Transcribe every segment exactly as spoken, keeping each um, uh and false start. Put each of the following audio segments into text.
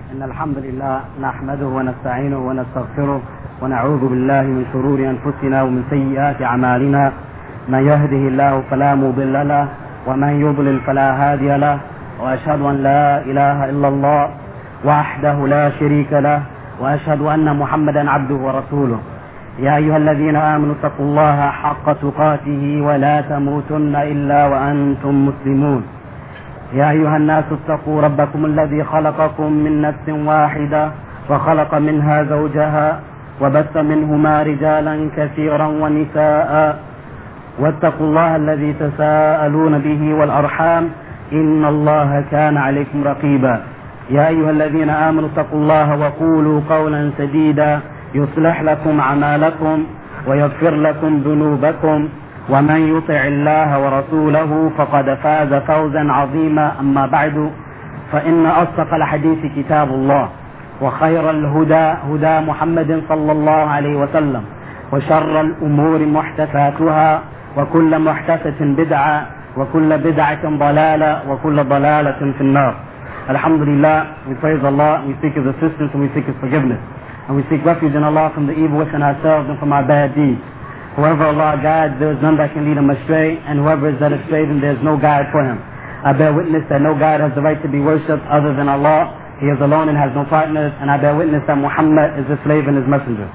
إن الحمد لله نحمده ونستعينه ونستغفره ونعوذ بالله من شرور أنفسنا ومن سيئات أعمالنا. من يهده الله فلا مضل له ومن يضلل فلا هادي له، وأشهد أن لا إله إلا الله وحده لا شريك له، وأشهد أن محمدا عبده ورسوله. يا أيها الذين آمنوا اتقوا الله حق تقاته ولا تموتن إلا وأنتم مسلمون. يا أيها الناس اتقوا ربكم الذي خلقكم من نفس واحدة وخلق منها زوجها وبث منهما رجالا كثيرا ونساء، واتقوا الله الذي تساءلون به والأرحام إن الله كان عليكم رقيبا. يا أيها الذين آمنوا اتقوا الله وقولوا قولا سديدا يصلح لكم أعمالكم ويغفر لكم ذنوبكم، ومن يطع الله ورسوله فقد فاز فوزا عظيما. أما بعد، فإن أصدق الحديث كتاب الله، وخير الهدى هدى محمد صلى الله عليه وسلم، وشر الأمور محدثاتها، وكل محدثة بدعة، وكل بدعة ضلالة، وكل ضلالة في النار. Alhamdulillah, we praise Allah, we seek His assistance and we seek His forgiveness. And we seek refuge in Allah from the evil within ourselves and from our bad deeds. Whoever Allah guides, there is none that can lead him astray, and whoever is led astray, then there is no guide for him. I bear witness that no God has the right to be worshipped other than Allah. He is alone and has no partners, and I bear witness that Muhammad is His slave and His messenger.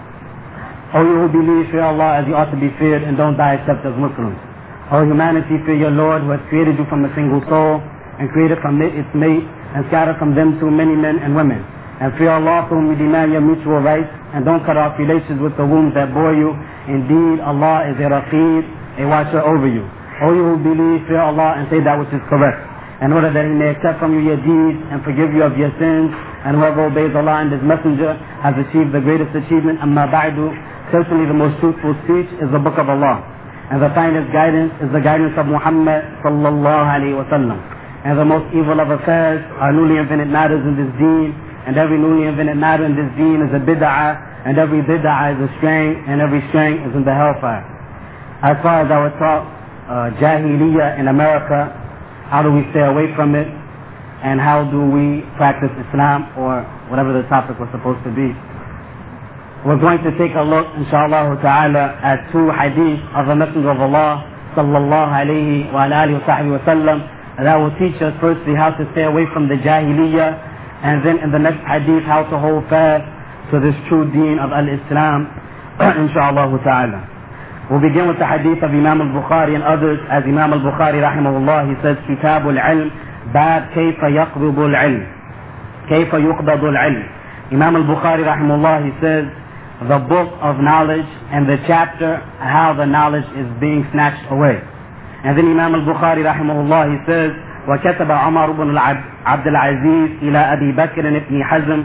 O you who believe, fear Allah as you ought to be feared, and don't die except as Muslims. O humanity, fear your Lord who has created you from a single soul, and created from it its mate, and scattered from them too many men and women. And fear Allah for whom you demand your mutual rights, and don't cut off relations with the wombs that bore you. Indeed, Allah is a Raqib, a watcher over you. O you who believe, fear Allah and say that which is correct, in order that He may accept from you your deeds and forgive you of your sins. And whoever obeys Allah and His Messenger has achieved the greatest achievement. Amma ba'du, certainly the most truthful speech is the Book of Allah, and the finest guidance is the guidance of Muhammad sallallahu alaihi wasallam. And the most evil of affairs are newly invented matters in this deen, and every newly invented matter in this deen is a bid'ah, and every bid'ah is a strain, and every strain is in the hellfire. As far as our talk, uh, Jahiliyyah in America, how do we stay away from it, and how do we practice Islam, or whatever the topic was supposed to be. We're going to take a look, inshallah ta'ala, at two hadiths of the Messenger of Allah, sallallahu alayhi wa alihi wa sahbihi wa sallam, that will teach us firstly how to stay away from the Jahiliyyah, and then in the next hadith how to hold fast to this true deen of al-Islam, inshallah ta'ala. We'll begin with the hadith of Imam al-Bukhari and others, as Imam al-Bukhari rahimahullah, he says, Kitab al-Ilm, Bab Kayfa Yaqbidu al-Ilm. Kayfa Yuqbadu al-Ilm. Imam al-Bukhari rahimahullah, he says, the book of knowledge, and the chapter how the knowledge is being snatched away. And then Imam al-Bukhari rahimahullah, he says, وكتب عمر بن عبد العزيز إلى أبي بكر بن حزم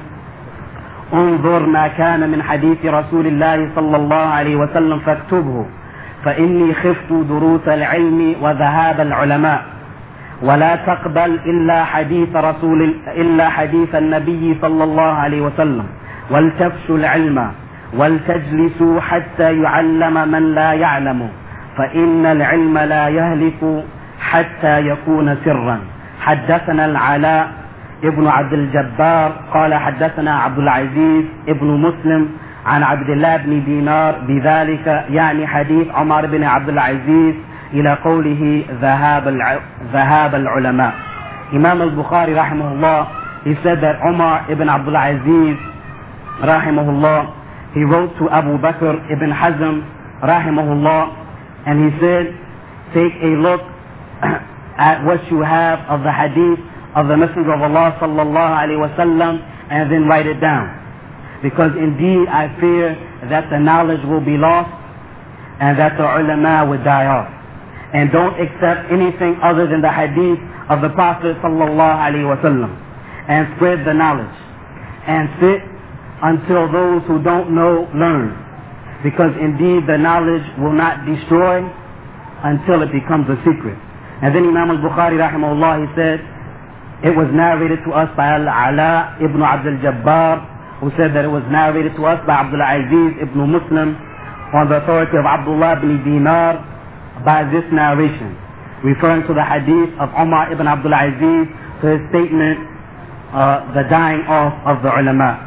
انظر ما كان من حديث رسول الله صلى الله عليه وسلم فاكتبه فإني خفت دروس العلم وذهاب العلماء ولا تقبل إلا حديث رسول إلا حديث النبي صلى الله عليه وسلم ولتفشوا العلم ولتجلسوا حتى يعلم من لا يعلم فإن العلم لا يهلك حتى يكون سرا. حدثنا العلاء ابن عبد الجبار قال حدثنا عبد العزيز ابن مسلم عن عبد الله بن دينار بذلك، يعني حديث عمر بن عبد العزيز إلى قوله ذهاب الع... ذهاب العلماء. Imam al-Bukhari rahimahullah, he said that Umar ibn Abdul Aziz rahimahullah, he wrote to Abu Bakr ibn Hazm rahimahullah, and he said, take a look at what you have of the hadith of the Messenger of Allah sallallahu alaihi wasallam, and then write it down, because indeed I fear that the knowledge will be lost and that the ulama will die off. And don't accept anything other than the hadith of the Prophet sallallahu alaihi wasallam, and spread the knowledge, and sit until those who don't know learn, because indeed the knowledge will not destroy until it becomes a secret. And then Imam al-Bukhari rahimahullah, he said, it was narrated to us by Al-Ala ibn Abdul Jabbar, who said that it was narrated to us by Abdul Aziz ibn Muslim on the authority of Abdullah ibn Dinar by this narration, referring to the hadith of Umar ibn Abdul Aziz, to his statement uh, the dying off of the ulama.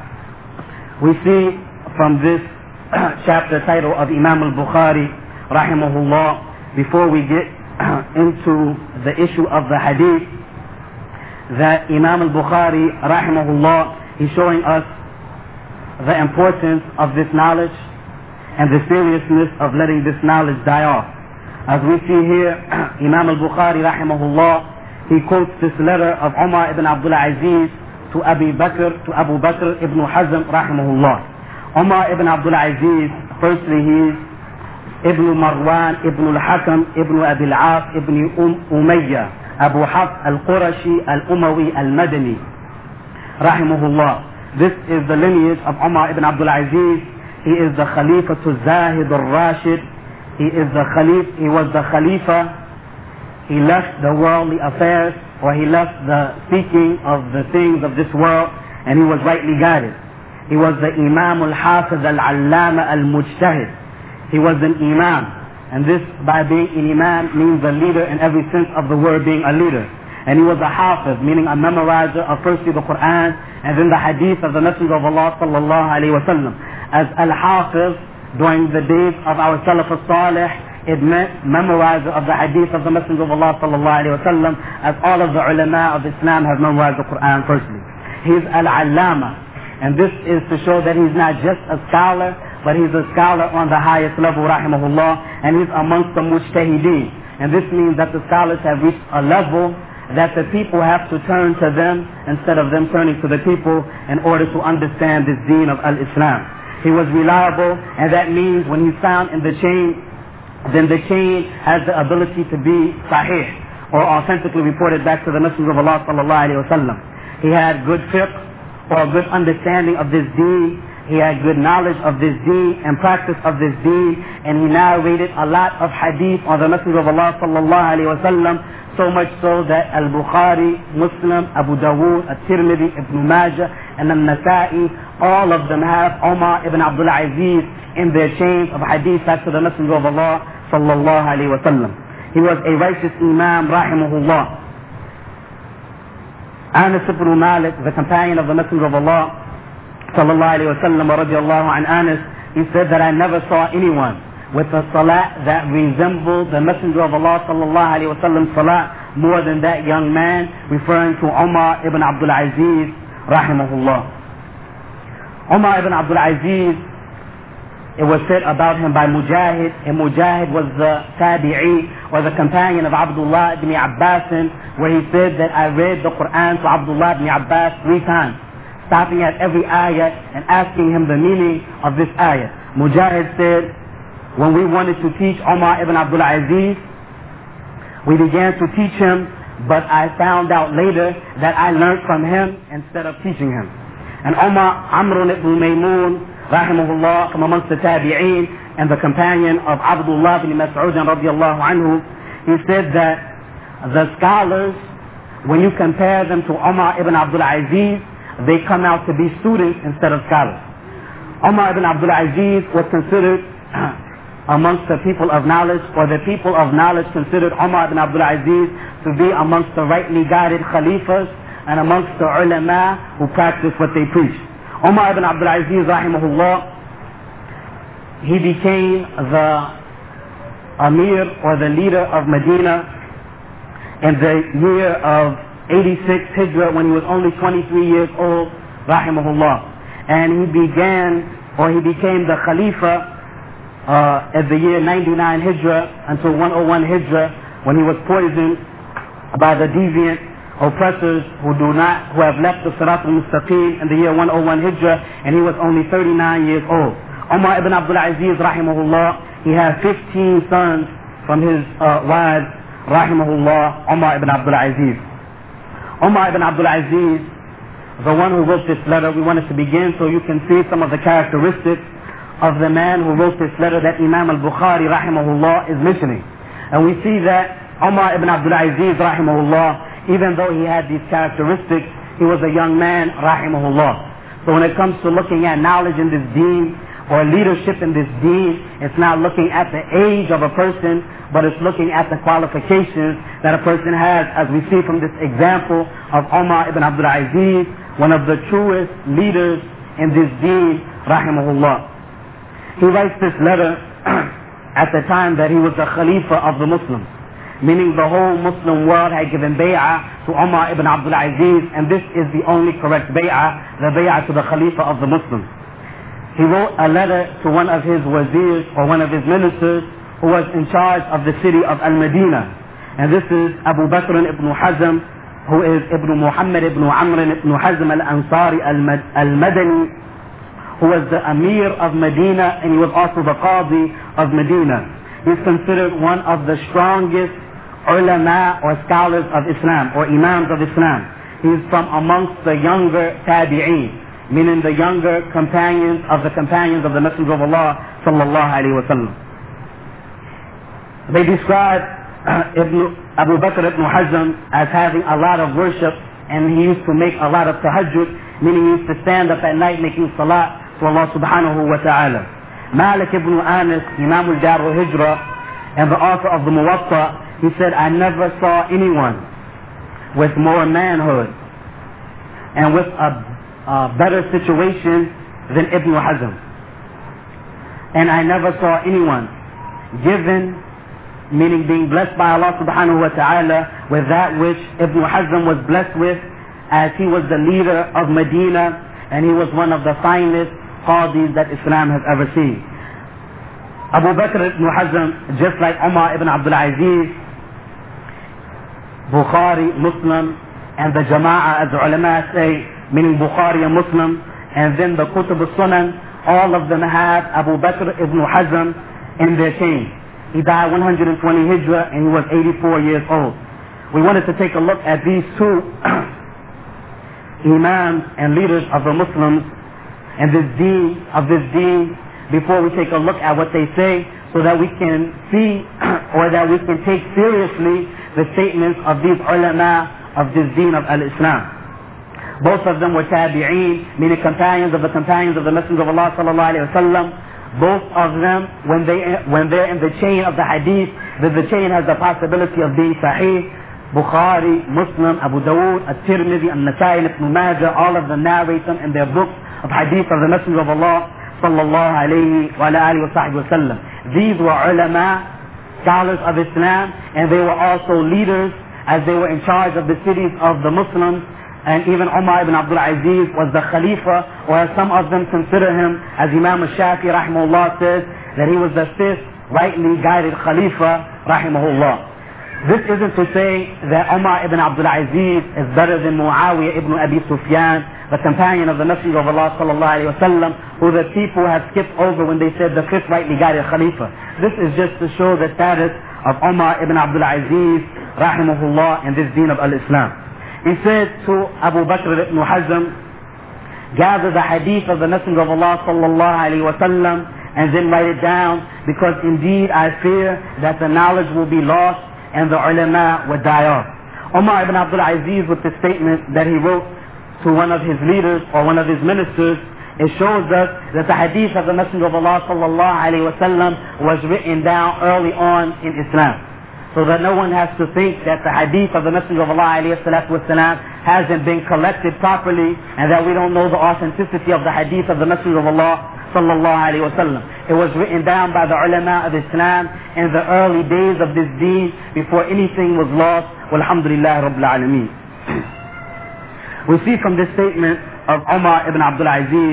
We see from this chapter title of Imam al-Bukhari rahimahullah, before we get into the issue of the hadith, that Imam al-Bukhari rahimahullah is showing us the importance of this knowledge and the seriousness of letting this knowledge die off. As we see here, Imam al-Bukhari rahimahullah, he quotes this letter of Umar ibn Abdul Aziz to Abu Bakr, to Abu Bakr ibn Hazm rahimahullah. Umar ibn Abdul Aziz, firstly he is Ibn Marwan ibn al-Hakam ibn Abi al-As ibn um, Umayyah Abu Hafs al-Qurashi al-Umawi al-Madani rahimahullah. This is the lineage of Umar ibn Abdul Aziz. He is the Khalifa to Zahid al-Rashid. He is the Khalif, he was the Khalifa. He left the worldly affairs, or he left the seeking of the things of this world, and he was rightly guided. He was the Imam al-Hafiz al-Allama al-Mujtahid. He was an Imam, and this by being an Imam means a leader in every sense of the word, being a leader. And he was a Hafiz, meaning a memorizer of firstly the Quran and then the Hadith of the Messenger of Allah sallallahu alayhi wa sallam. As al-Hafiz, during the days of our Salaf al-Salih, it meant memorizer of the Hadith of the Messenger of Allah sallallahu alayhi wa sallam, as all of the ulama of Islam have memorized the Quran firstly. He is al-Allama, and this is to show that he's not just a scholar, but he's a scholar on the highest level, rahimahullah, and he's amongst the mujtahideen. And this means that the scholars have reached a level that the people have to turn to them instead of them turning to the people in order to understand this deen of al-Islam. He was reliable, and that means when he's found in the chain, then the chain has the ability to be sahih, or authentically reported back to the Messenger of Allah sallallahu alayhi wa sallam. He had good fiqh, or good understanding of this deen. He had good knowledge of this deen and practice of this deen, and he narrated a lot of hadith on the Messenger of Allah sallallahu alayhi wa sallam, so much so that Al-Bukhari, Muslim, Abu Dawood, At-Tirmidhi, Ibn Majah, and Al-Nasa'i, all of them have Umar ibn Abdul Aziz in their chains of hadith back to the Messenger of Allah sallallahu alayhi wa sallam. He was a righteous Imam, rahimahullah. Anas ibn Malik, the companion of the Messenger of Allah sallallahu alayhi wa sallam, radiallahu an Anas, he said that I never saw anyone with a salat that resembled the Messenger of Allah sallallahu alayhi wa sallam salat more than that young man, referring to Umar ibn Abdul Aziz rahimahullah. Umar ibn Abdul Aziz, it was said about him by Mujahid, and Mujahid was the tabi'i, or the companion of Abdullah ibn Abbas, where he said that I read the Quran to Abdullah ibn Abbas three times, stopping at every ayah and asking him the meaning of this ayah. Mujahid said, when we wanted to teach Umar ibn Abdul Aziz, we began to teach him, but I found out later that I learned from him instead of teaching him. And Umar, Amr ibn Maymun, rahimahullah, from amongst the tabi'een and the companion of Abdullah ibn Mas'ud radiallahu anhu, he said that the scholars, when you compare them to Umar ibn Abdul Aziz, they come out to be students instead of scholars. Umar ibn Abdul Aziz was considered amongst the people of knowledge, or the people of knowledge considered Umar ibn Abdul Aziz to be amongst the rightly guided khalifas and amongst the ulama who practice what they preach. Umar ibn Abdul Aziz rahimahullah, he became the Amir, or the leader of Medina, in the year of eighty-six Hijrah, when he was only twenty-three years old, rahimahullah. And he began, or he became the Khalifa uh, at the year ninety-nine Hijrah until one oh one Hijrah, when he was poisoned by the deviant oppressors who do not, who have left the Sirat al-Mustaqim in the year one oh one Hijrah, and he was only thirty-nine years old. Umar ibn Abdul Aziz, rahimahullah, he had fifteen sons from his uh, wives, rahimahullah, Umar ibn Abdul Aziz. Umar ibn Abdul Aziz, the one who wrote this letter, we wanted to begin so you can see some of the characteristics of the man who wrote this letter that Imam al-Bukhari, rahimahullah, is mentioning. And we see that Umar ibn Abdul Aziz, rahimahullah, even though he had these characteristics, he was a young man, rahimahullah. So when it comes to looking at knowledge in this deen, or leadership in this deen, it's not looking at the age of a person, but it's looking at the qualifications that a person has, as we see from this example of Umar ibn Abdul Aziz, one of the truest leaders in this deen, rahimahullah. He writes this letter at the time that he was the Khalifa of the Muslims, meaning the whole Muslim world had given bay'ah to Umar ibn Abdul Aziz, and this is the only correct bay'ah, the bay'ah to the Khalifa of the Muslims. He wrote a letter to one of his wazirs, or one of his ministers, who was in charge of the city of Al-Madinah. And this is Abu Bakr ibn Hazm, who is Ibn Muhammad ibn Amr ibn Hazm al-Ansari al-Madani, who was the Amir of Medina, and he was also the Qadi of Medina. He's considered one of the strongest ulama or scholars of Islam, or imams of Islam. He's from amongst the younger tabi'een, meaning the younger companions of the companions of the Messenger of Allah sallallahu alaihi wasallam. They describe uh, Ibn, Abu Bakr ibn Hazm as having a lot of worship, and he used to make a lot of tahajjud, meaning he used to stand up at night making salat to Allah subhanahu wa ta'ala. Malik ibn Anas, Imam al-Dar al-Hijra, and the author of the Muwatta, he said, I never saw anyone with more manhood and with a Uh, better situation than Ibn Hazm. And I never saw anyone given, meaning being blessed by Allah subhanahu wa ta'ala, with that which Ibn Hazm was blessed with, as he was the leader of Medina, and he was one of the finest qadis that Islam has ever seen. Abu Bakr ibn Hazm, just like Umar ibn Abdul Aziz, Bukhari, Muslim, and the Jama'ah, as the ulama say, meaning Bukhari and Muslim, and then the Kutub al-Sunan, all of them have Abu Bakr ibn Hazm in their chain. He died one hundred twenty Hijrah, and he was eighty-four years old. We wanted to take a look at these two imams and leaders of the Muslims and this deen, of this deen, before we take a look at what they say, so that we can see or that we can take seriously the statements of these ulama of this deen of al-Islam. Both of them were tabi'een, meaning companions of the companions of the Messenger of Allah sallallahu alaihi wasallam. Both of them, when they when they're in the chain of the hadith, that the chain has the possibility of being sahih. Bukhari, Muslim, Abu Dawood, At-Tirmidhi, An-Nasai, Ibn Majah, all of them narrate them in their books of hadith of the Messenger of Allah sallallahu alaihi wa alihi wa sallam. These were ulama, scholars of Islam, and they were also leaders, as they were in charge of the cities of the Muslims. And even Umar ibn Abdul Aziz was the Khalifa, or as some of them consider him, as Imam al-Shafi rahimahullah says, that he was the fifth rightly guided Khalifa rahimahullah. This isn't to say that Umar ibn Abdul Aziz is better than Muawiyah ibn Abi Sufyan, the companion of the Messenger of Allah sallallahu alayhi wa sallam, who the people have skipped over when they said the fifth rightly guided Khalifa. This is just to show the status of Umar ibn Abdul Aziz rahimahullah in this deen of al-Islam. He said to Abu Bakr ibn Hazm, gather the hadith of the Messenger of Allah sallallahu alayhi wa sallam and then write it down, because indeed I fear that the knowledge will be lost and the ulama will die off. Umar ibn Abdul Aziz, with the statement that he wrote to one of his leaders or one of his ministers, it shows us that the hadith of the Messenger of Allah sallallahu alayhi wa sallam was written down early on in Islam, so that no one has to think that the hadith of the Messenger of Allah alayhi salatu wasalam hasn't been collected properly, and that we don't know the authenticity of the hadith of the Messenger of Allah sallallahu alayhi wasallam. It was written down by the ulama of Islam in the early days of this deen, before anything was lost. Walhamdulillah Rabbil Alameen. We see from this statement of Umar ibn Abdul Aziz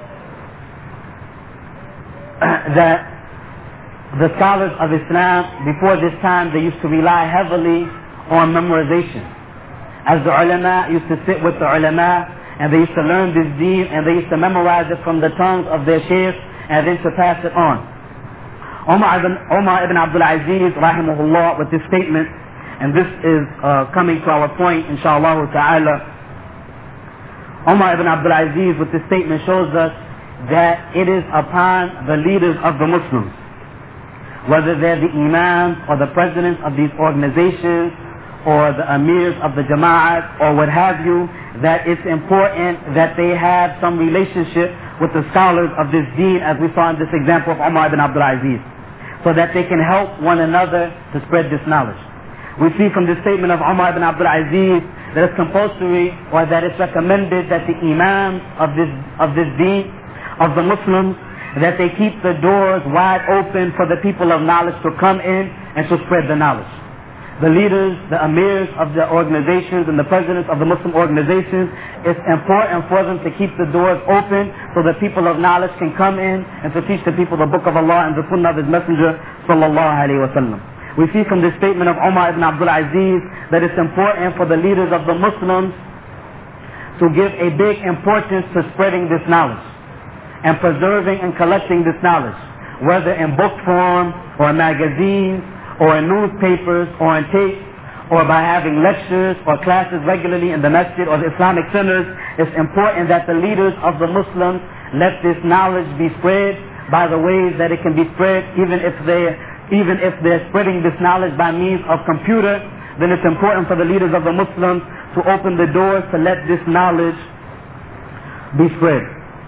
that the scholars of Islam before this time, they used to rely heavily on memorization. As the ulama used to sit with the ulama, and they used to learn this deen, and they used to memorize it from the tongues of their sheikhs, and then to pass it on. Umar ibn, Umar ibn Abdul Aziz rahimahullah, with this statement, and this is uh, coming to our point inshallah ta'ala, Umar ibn Abdul Aziz with this statement shows us that it is upon the leaders of the Muslims, whether they're the imams or the presidents of these organizations or the amirs of the jama'at or what have you, that it's important that they have some relationship with the scholars of this deen, as we saw in this example of Umar ibn Abdul Aziz, so that they can help one another to spread this knowledge. We see from this statement of Umar ibn Abdul Aziz that it's compulsory or that it's recommended that the imams of this of this deen, of the Muslims, that they keep the doors wide open for the people of knowledge to come in and to spread the knowledge. The leaders, the amirs of the organizations and the presidents of the Muslim organizations, it's important for them to keep the doors open so that people of knowledge can come in and to teach the people the book of Allah and the sunnah of His Messenger sallallahu alayhi wa sallam. We see from this statement of Umar ibn Abdul Aziz that it's important for the leaders of the Muslims to give a big importance to spreading this knowledge and preserving and collecting this knowledge, whether in book form or magazines or in newspapers or in tape or by having lectures or classes regularly in the masjid or the Islamic centers. It's important that the leaders of the Muslims let this knowledge be spread by the ways that it can be spread, even if they even if they're spreading this knowledge by means of computer. Then it's important for the leaders of the Muslims to open the doors to let this knowledge be spread.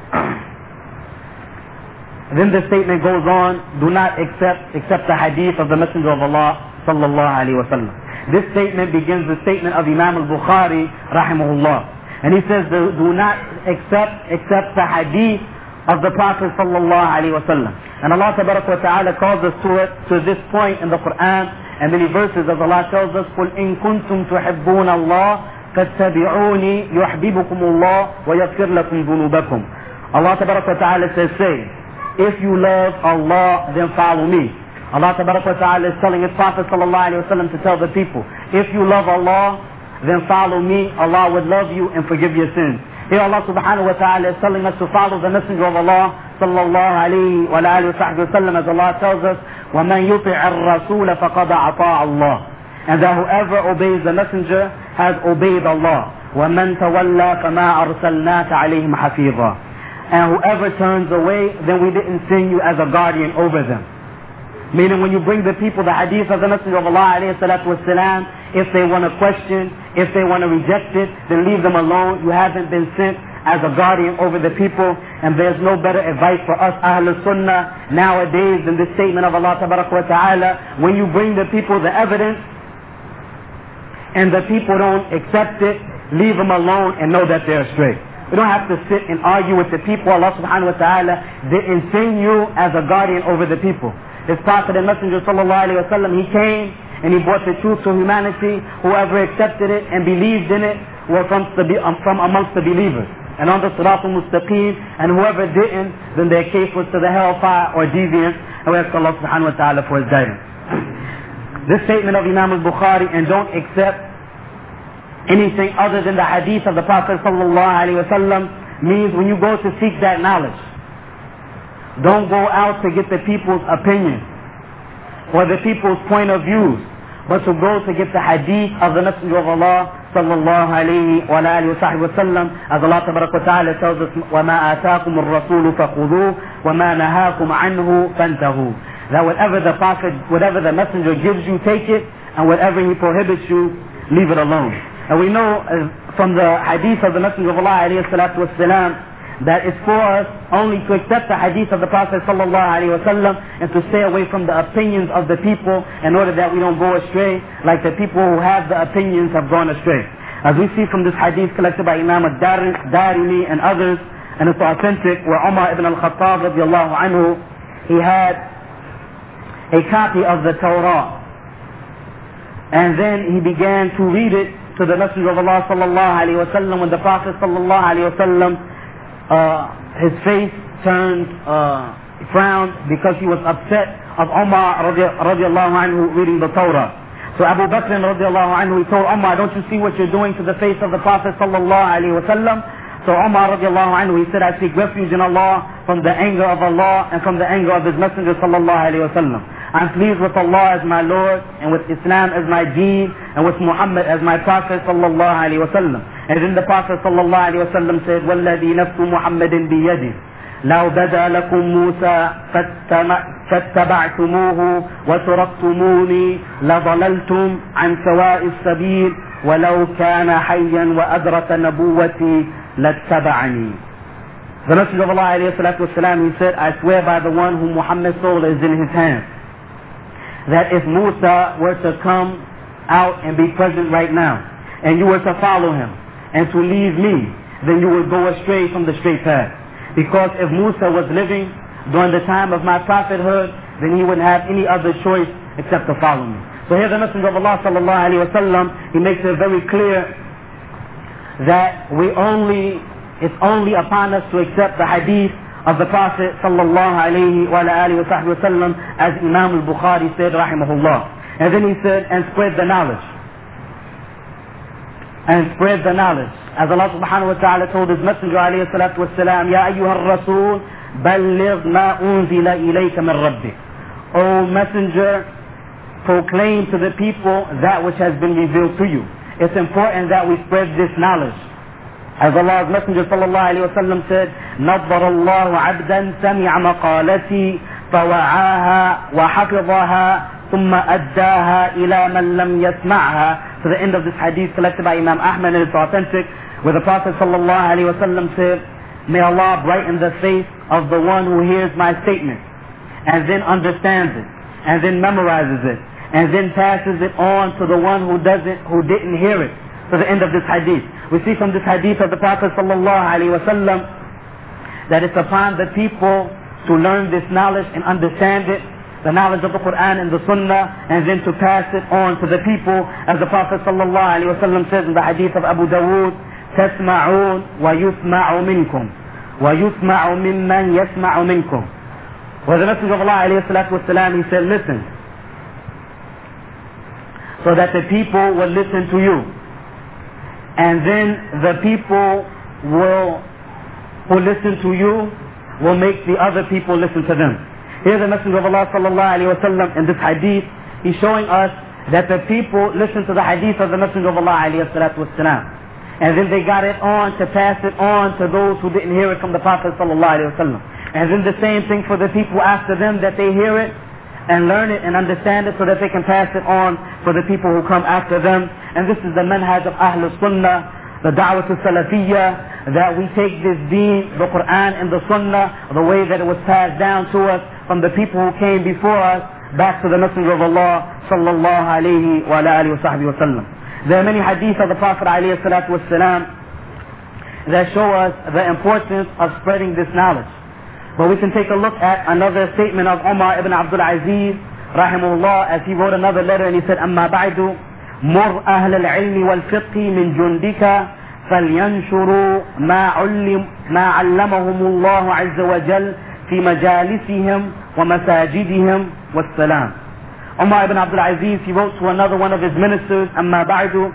Then the statement goes on, do not accept except the hadith of the Messenger of Allah sallallahu alayhi wa sallam. This statement begins the statement of Imam al-Bukhari rahimahullah. And he says, do not accept except the hadith of the Prophet sallallahu alayhi wa sallam. And Allah tabaraka wa ta'ala calls us to it, to this point in the Quran, and many verses as Allah tells us, قُلْ إِن كُنْتُمْ تُحِبُّونَ اللَّهِ فَاتَّبِعُونِي يُحْبِبُكُمُ اللَّهُ وَيَغْفِرْ لَكُمْ ذُنُوبَكُمْ. Allah tabaraka wa ta'ala says, say, if you love Allah, then follow me. Allah tabaraka wa ta'ala is telling His Prophet sallallahu alayhi wa sallam to tell the people, if you love Allah, then follow me. Allah would love you and forgive your sins. Here Allah subhanahu wa ta'ala is telling us to follow the Messenger of Allah sallallahu alayhi wa alihi wa sallam, as Allah tells us, وَمَنْ يُطِعَ الرَّسُولَ فَقَدْ أَطَاعَ اللَّهِ. And that whoever obeys the Messenger has obeyed Allah. وَمَنْ تَوَلَّى فَمَا أَرْسَلْنَاكَ عَلَيْهِمْ حَفِيظًا. And whoever turns away, then we didn't send you as a guardian over them. Meaning when you bring the people the hadith of the Messenger of Allah alayhi salatu wasalam, if they want to question, if they want to reject it, then leave them alone. You haven't been sent as a guardian over the people, and there's no better advice for us Ahlul Sunnah nowadays than this statement of Allah tabaraka wa ta'ala. When you bring the people the evidence and the people don't accept it, leave them alone and know that they're astray. We don't have to sit and argue with the people. Allah subhanahu wa ta'ala didn't send you as a guardian over the people. His Prophet and Messenger sallallahu alayhi wa sallam, he came and he brought the truth to humanity. Whoever accepted it and believed in it were from, the, um, from amongst the believers and on the Siratul Mustaqim, and whoever didn't, then their case was to the hellfire or deviance. And we ask Allah subhanahu wa ta'ala for His guidance. This statement of Imam al-Bukhari, and don't accept anything other than the hadith of the Prophet sallallahu alaihi wasallam, means when you go to seek that knowledge, don't go out to get the people's opinion or the people's point of views, but to go to get the hadith of the Messenger of Allah sallallahu alaihi wa alihi wa sallam, as Allah tabaraka wa ta'ala tells us, وَمَا آتَاكُمُ الرَّسُولُ فَخُذُوهُ وَمَا نَهَاكُمْ عَنْهُ فَانْتَهُوا. That whatever the Prophet, whatever the Messenger gives you, take it, and whatever he prohibits you, leave it alone. And we know uh, from the hadith of the Messenger of Allah alayhi salatu wasalam, that it's for us only to accept the hadith of the Prophet sallallahu alayhi wasallam and to stay away from the opinions of the people in order that we don't go astray like the people who have the opinions have gone astray. As we see from this hadith collected by Imam al-Darimi and others, and it's authentic, where Umar ibn al-Khattab radiallahu anhu, he had a copy of the Torah, and then he began to read it to the Messenger of Allah sallallahu alayhi wa sallam. When the Prophet sallallahu alayhi wa sallam, uh, his face turned, uh, frowned because he was upset of Umar radiallahu anhu reading the Torah. So Abu Bakr radiallahu anhu, he told Umar, don't you see what you're doing to the face of the Prophet sallallahu alayhi wa sallam? So Umar radiallahu anhu, he said, I seek refuge in Allah from the anger of Allah and from the anger of His Messenger sallallahu alayhi wa sallam. I'm pleased with Allah as my Lord, and with Islam as my deen, and with Muhammad as my Prophet sallallahu alayhi wa sallam. And then the Prophet sallallahu alayhi wa sallam said, وَالَّذِي نَفْسُ مُحَمَّدٍ بِيَدِهِ لَوْ بَدَى لَكُمْ مُوسَى فَاتَّبَعْتُمُوهُ وَتُرَكْتُمُونِي لَضَلَلْتُمْ عَنْ سَوَاءِ السَّبِيلِ وَلَوْ كَانَ حَيًّا وَأَدْرَكَ نَبُوَّتِي لَاتَّبَعَنِي. The Messenger of Allah alayhi salatu wasalam, he said, I swear by the one whom Muhammad's soul is in his hand, that if Musa were to come out and be present right now, and you were to follow him and to leave me, then you would go astray from the straight path. Because if Musa was living during the time of my prophethood, then he wouldn't have any other choice except to follow me. So here the Messenger of Allah sallallahu alaihi wasallam, he makes it very clear that we only, it's only upon us to accept the hadith of the Prophet sallallahu alaihi wa alihi wa sallam, as Imam al-Bukhari said rahimahullah. And then he said, and spread the knowledge. And spread the knowledge. As Allah subhanahu wa ta'ala told his Messenger alayhi salatu wassalam, Ya ayyuha ar-rasul, balligh ma unzila ilayka min rabbik. O Messenger, proclaim to the people that which has been revealed to you. It's important that we spread this knowledge. As Allah's Messenger sallallahu alayhi wa sallam said, نَضَّرَ اللَّهُ عَبْدًا سَمِعَ مَقَالَتِي فَوَعَاهَا وَحَفِظَهَا ثم أداها إلى من لم يسمعها. To the end of this hadith collected by Imam Ahmad, and it's authentic, where the Prophet sallallahu alaihi wasallam said, may Allah brighten the face of the one who hears my statement and then understands it and then memorizes it and then passes it on to the one who doesn't, who didn't hear it. To the end of this hadith, we see from this hadith of the Prophet sallallahu alaihi wasallam that it's upon the people to learn this knowledge and understand it, the knowledge of the Quran and the Sunnah, and then to pass it on to the people, as the Prophet sallallahu alaihi wasallam says in the hadith of Abu Dawood, تسمعون ويسمع منكم ويسمع ممن يسمع منكم. Where the Messenger of Allah alayhi salatu wasalam, he said, listen, so that the people will listen to you, and then the people will, who listen to you, will make the other people listen to them. Here the Messenger of Allah sallallahu alaihi wasallam in this hadith, he's showing us that the people listened to the hadith of the Messenger of Allah alayhi salatu wasalam, and then they got it on to pass it on to those who didn't hear it from the Prophet sallallahu alaihi wasallam. And then the same thing for the people after them, that they hear it and learn it and understand it so that they can pass it on for the people who come after them. And this is the manhaj of Ahlul Sunnah, the Da'wah Salafiyya, that we take this deen, the Quran and the Sunnah, the way that it was passed down to us from the people who came before us, back to the Messenger of Allah sallallahu alayhi wa alihi wa sahbihi wa sallam. There are many hadith of the Prophet alayhi salatu wasalam that show us the importance of spreading this knowledge. But we can take a look at another statement of Umar ibn Abdul Aziz rahimahullah, as he wrote another letter and he said, أما بعد مر أهل العلم والفقه من جندك فلينشروا ما علم ما علمهم الله عز وجل في مجالسهم ومساجدهم والسلام. Umar ibn Abdul Aziz, he wrote to another one of his ministers, أما بعد,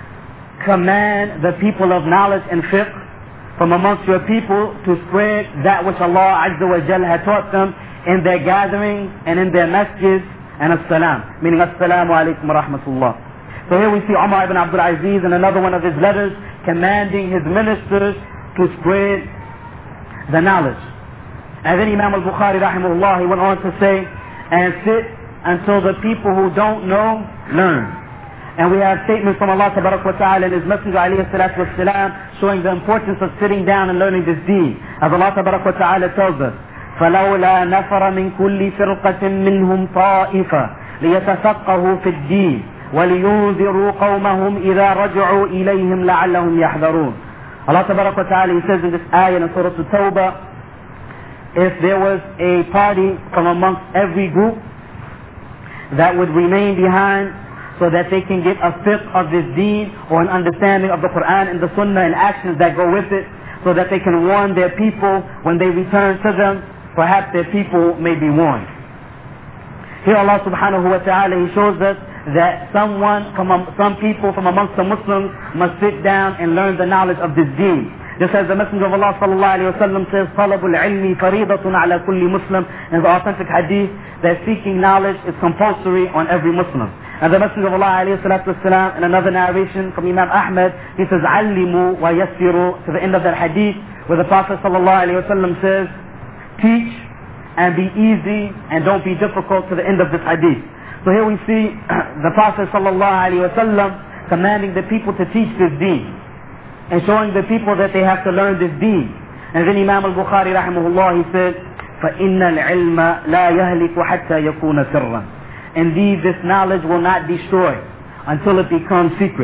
command the people of knowledge and fiqh from amongst your people to spread that which Allah Azza wa Jal had taught them in their gatherings and in their masjids, and as-salam, meaning as-salamu alaykum wa rahmatullah. So here we see Umar ibn Abdul Aziz in another one of his letters commanding his ministers to spread the knowledge. And then Imam al-Bukhari rahimahullah, he went on to say, and sit until the people who don't know learn. And we have statements from Allah tabarak wa ta'ala and his Messenger alayhi salatu wasalam showing the importance of sitting down and learning this deen. As Allah tabarak wa ta'ala tells us, فَلَوْلَا نَفَرَ مِنْ كُلِّ فِرْقَةٍ مِّنْهُمْ طَائِفَةٌ لِيَتَفَقَّهُوا فِي الدِّينِ وَلِيُنذِرُوا قَوْمَهُمْ إِذَا رَجَعُوا إِلَيْهِمْ لَعَلَّهُمْ يَحْذَرُونَ. Allah tabarak wa ta'ala, he says in this ayah in Surah At-Tawbah, if there was a party from amongst every group that would remain behind so that they can get a fiqh of this deen or an understanding of the Quran and the Sunnah and actions that go with it, so that they can warn their people when they return to them, perhaps their people may be warned. Here Allah subhanahu wa ta'ala, he shows us that someone from some people from amongst the Muslims must sit down and learn the knowledge of this deen. Just as the Messenger of Allah sallallahu alayhi wa sallam says, طَلَبُ الْعِلْمِ فَرِيضَةٌ عَلَى كُلِّ مُسْلِمٍ, in the authentic hadith, that seeking knowledge is compulsory on every Muslim. And the Messenger of Allah alayhi salatu wasalam, in another narration from Imam Ahmad, he says, عَلِّمُوا وَيَسِّرُوا, to the end of that hadith, where the Prophet sallallahu alayhi wa sallam says, teach and be easy and don't be difficult, to the end of this hadith. So here we see the Prophet sallallahu alayhi wa sallam commanding the people to teach this deen and showing the people that they have to learn this deen. And then Imam al-Bukhari rahimahullah, he said, فَإِنَّ الْعِلْمَ لَا يَهْلِكُ حَتَّى يَكُونَ سِرًّا. Indeed, this knowledge will not destroy until it becomes secret.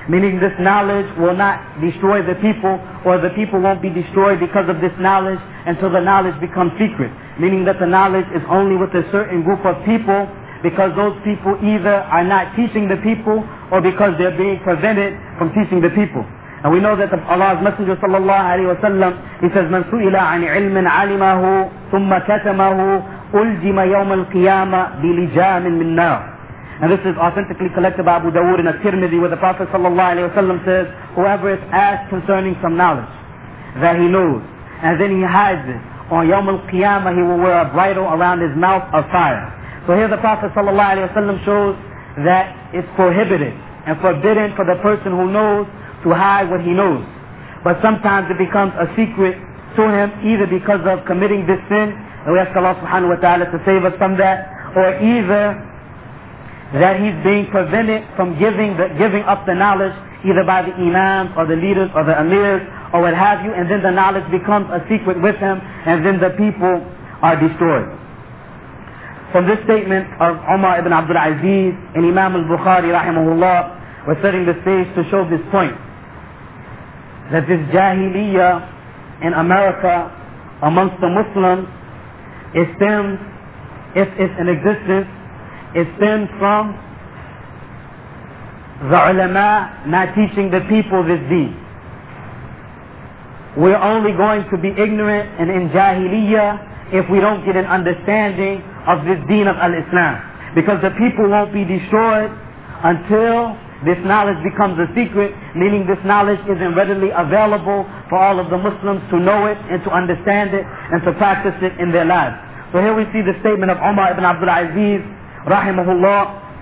meaning this knowledge will not destroy the people, or the people won't be destroyed because of this knowledge until the knowledge becomes secret, meaning that the knowledge is only with a certain group of people, because those people either are not teaching the people or because they're being prevented from teaching the people. And we know that Allah's Messenger sallallahu alayhi wa sallam, he says, "Man su'ila an ilmin alimahu thumma katamahu uljima yawm al-qiyamah bilijamin min nar." And this is authentically collected by Abu Dawood and At-Tirmidhi, where the Prophet sallallahu alayhi wa sallam says, whoever is asked concerning some knowledge that he knows, and then he hides it, on yawm al-qiyamah he will wear a bridle around his mouth of fire. So here the Prophet sallallahu alayhi wa sallam shows that it's prohibited and forbidden for the person who knows to hide what he knows. But sometimes it becomes a secret to him, either because of committing this sin, and we ask Allah subhanahu wa ta'ala to save us from that, or either that he's being prevented from giving the, giving up the knowledge, either by the imams or the leaders or the amirs or what have you, and then the knowledge becomes a secret with him, and then the people are destroyed. From this statement of Umar ibn Abdul Aziz and Imam al-Bukhari rahimahullah, we're setting the stage to show this point, that this Jahiliyyah in America amongst the Muslims, it stems, if it's in existence, it stems from the ulama not teaching the people this deen. We're only going to be ignorant and in Jahiliyyah if we don't get an understanding of this deen of al-Islam. Because the people won't be destroyed until this knowledge becomes a secret, meaning this knowledge isn't readily available for all of the Muslims to know it and to understand it and to practice it in their lives. So here we see the statement of Umar ibn Abdul Aziz rahimahullah,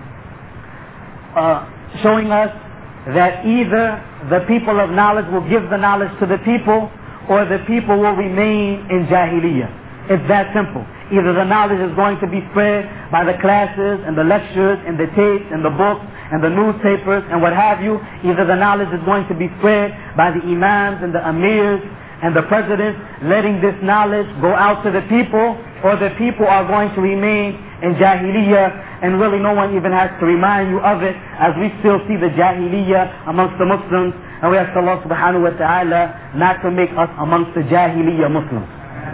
uh, showing us that either the people of knowledge will give the knowledge to the people, or the people will remain in Jahiliyyah. It's that simple. Either the knowledge is going to be spread by the classes and the lectures and the tapes and the books and the newspapers and what have you. Either the knowledge is going to be spread by the imams and the amirs and the presidents, letting this knowledge go out to the people, or the people are going to remain in Jahiliyyah, and really no one even has to remind you of it, as we still see the Jahiliyyah amongst the Muslims, and we ask Allah subhanahu wa ta'ala not to make us amongst the Jahiliyyah Muslims.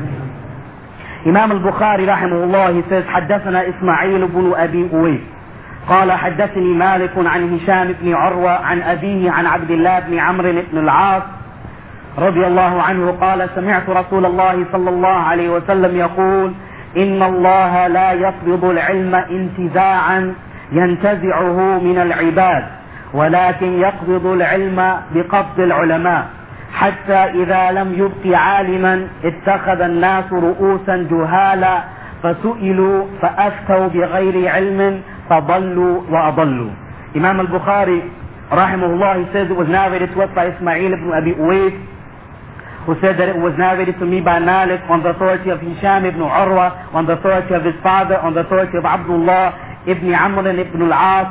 Imam al-Bukhari rahimahullah, he says, حدثنا إسماعيل بن أبي أويس قال حدثني مالك عن هشام بن عروة عن أبيه عن عبد الله بن عمرو بن العاص رضي الله عنه قال سمعت رسول الله صلى الله عليه وسلم يقول إن الله لا يقبض العلم انتزاعا ينتزعه من العباد ولكن يقبض العلم بقبض العلماء حتى إذا لم يبق عالما اتخذ الناس رؤوسا جهالا فسئلوا فأفتوا بغير علم فضلوا وأضلوا. Imam al-Bukhari rahimahullah, he says it was narrated to us by Ismail ibn Abi Uwais, who said that it was narrated to me by Malik on the authority of Hisham ibn Urwa, on the authority of his father, on the authority of Abdullah ibn Amr ibn al-As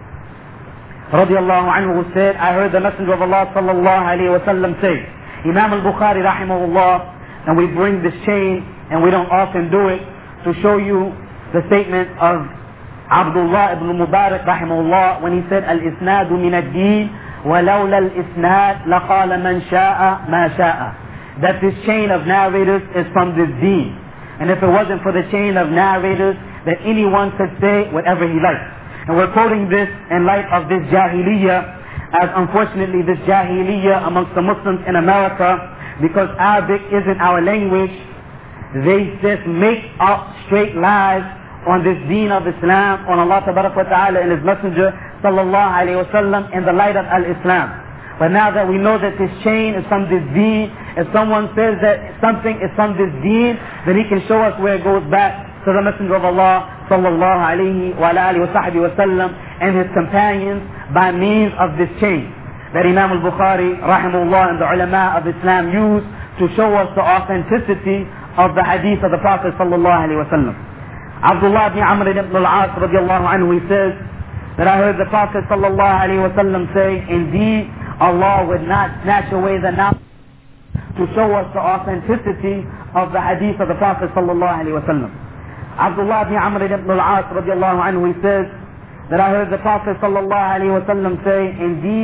radiyallahu anhu, who said, I heard the Messenger of Allah sallallahu alayhi wa sallam say. Imam al-Bukhari rahimahullah, and we bring this chain, and we don't often do it, to show you the statement of Abdullah ibn Mubarak rahimahullah, when he said, Al-Isnadu min ad-deen, وَلَوْلَا الْإِسْنَادِ لَقَالَ مَنْ شَاءَ مَا شَاءَ. That this chain of narrators is from this deen. And if it wasn't for the chain of narrators, that anyone could say whatever he likes. And we're quoting this in light of this Jahiliyyah, as unfortunately this Jahiliyyah amongst the Muslims in America, because Arabic isn't our language, they just make up straight lies on this deen of Islam, on Allah Tabarak wa Ta'ala and His Messenger sallallahu alayhi wa sallam, in the light of al-Islam. But now that we know that this chain is from this deen, if someone says that something is from this deen, then he can show us where it goes back to the Messenger of Allah sallallahu alayhi wa alihi wa sahbihi wa sallam and his companions by means of this chain that Imam al-Bukhari rahimahullah and the ulama of Islam use to show us the authenticity of the hadith of the Prophet sallallahu alayhi wa sallam. Abdullah ibn Amr ibn al-As radiyallahu anhu, he says that I heard the Prophet sallallahu alayhi wa sallam say, indeed Allah would not snatch away the knowledge to show us the authenticity of the hadith of the Prophet sallallahu alayhi wa sallam. Abdullah ibn Amr ibn al-As radiyallahu anhu, he says that I heard the Prophet sallallahu alayhi wa sallam say, indeed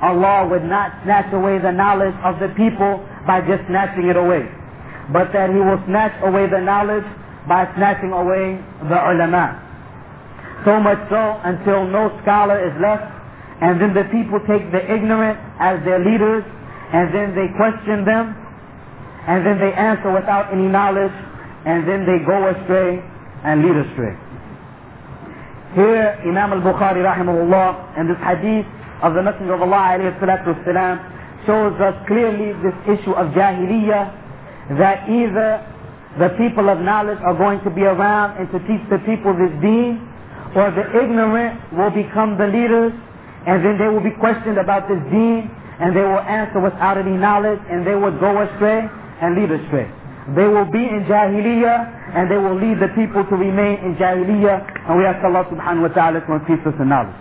Allah would not snatch away the knowledge of the people by just snatching it away, but that He will snatch away the knowledge by snatching away the ulama. So much so until no scholar is left, and then the people take the ignorant as their leaders, and then they question them, and then they answer without any knowledge, and then they go astray and lead astray. Here Imam al-Bukhari rahimahullah in this hadith of the Messenger of Allah alayhi salatu wasalam shows us clearly this issue of jahiliyyah, that either the people of knowledge are going to be around and to teach the people this deen, or the ignorant will become the leaders, and then they will be questioned about this deen, and they will answer without any knowledge, and they will go astray and lead astray. They will be in jahiliyyah, and they will lead the people to remain in jahiliyyah, and we ask Allah subhanahu wa ta'ala to increase us in knowledge.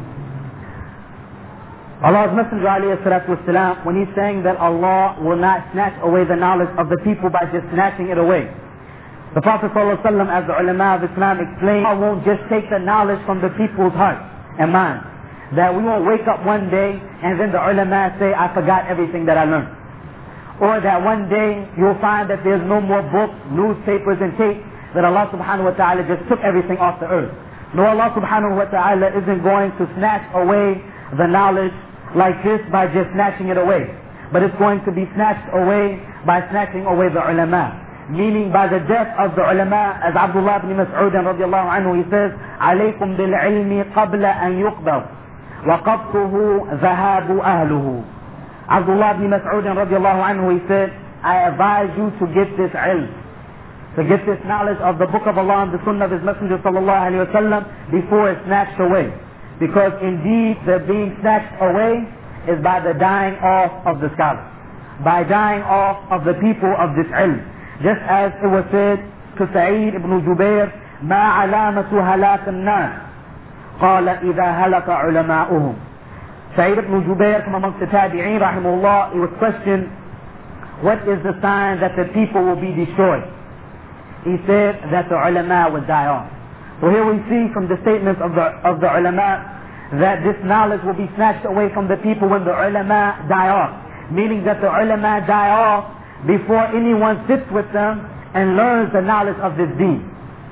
Allah's Messenger alayhi salatu wasalam, when he's saying that Allah will not snatch away the knowledge of the people by just snatching it away, the Prophet sallallahu alaihi wasallam, as the ulama of Islam explained, Allah won't just take the knowledge from the people's hearts and minds. That we won't wake up one day and then the ulama say, I forgot everything that I learned. Or that one day you'll find that there's no more books, newspapers and tapes, that Allah subhanahu wa ta'ala just took everything off the earth. No, Allah subhanahu wa ta'ala isn't going to snatch away the knowledge like this by just snatching it away. But it's going to be snatched away by snatching away the ulama. Meaning by the death of the ulama, as Abdullah ibn Mas'ud radiallahu anhu, he says, عَلَيْكُمْ بِالْعِلْمِ قَبْلَ أَنْ يُقْبَرْ وَقَبْتُهُ ذَهَابُ أَهْلُهُ. Abdullah ibn Mas'ud radiallahu anhu, he said, I advise you to get this ilm, to get this knowledge of the book of Allah and the sunnah of His Messenger sallallahu alayhi wa sallam before it's snatched away. Because indeed the being snatched away is by the dying off of the scholars, by dying off of the people of this ilm. Just as it was said to Sa'id ibn Jubair, ما علامة هلاك الناس قال إذا هلك علماؤهم. Sa'id ibn Jubair, from amongst the Tabi'een rahimahullah, he was questioned, what is the sign that the people will be destroyed? He said that the ulama would die off. So here we see from the statements of the, of the ulama that this knowledge will be snatched away from the people when the ulama die off. Meaning that the ulama die off before anyone sits with them and learns the knowledge of this deen.